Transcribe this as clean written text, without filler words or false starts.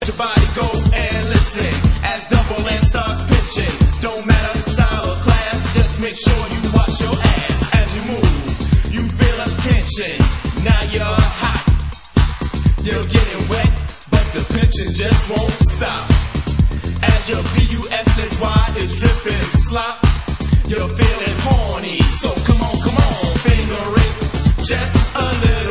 your body go and listen as double and start pitching. Don't matter the style or class, just make sure you wash your ass as you move. You feel us pinching, now you're hot. You're getting wet, but the pinching just won't stop. As your PUSSY is dripping slop, you're feeling horny. So come on, finger it just a little.